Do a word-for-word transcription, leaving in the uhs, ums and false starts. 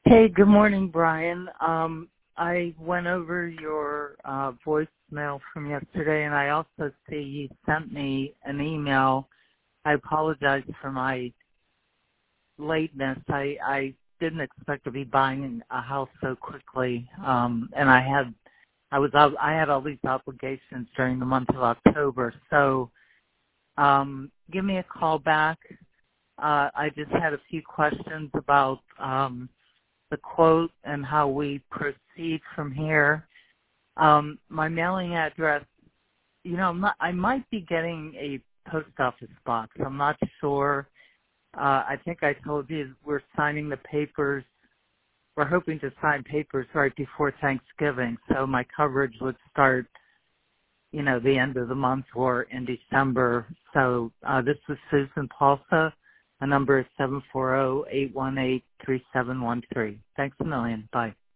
Hey, good morning, Brian. Um, I went over your uh, voicemail from yesterday, and I also see you sent me an email. I apologize for my lateness. I, I didn't expect to be buying a house so quickly, um, and I had I was I had all these obligations during the month of October. So, um, give me a call back. Uh, I just had a few questions about um, the quote and how we proceed from here. Um, my mailing address, you know, I'm not, I might be getting a post office box. I'm not sure. Uh, I think I told you we're signing the papers. We're hoping to sign papers right before Thanksgiving, so my coverage would start, you know, the end of the month or in December. So uh, this is Susan Paulsa. My number is seven four zero, eight one eight, three seven one three. Thanks a million. Bye.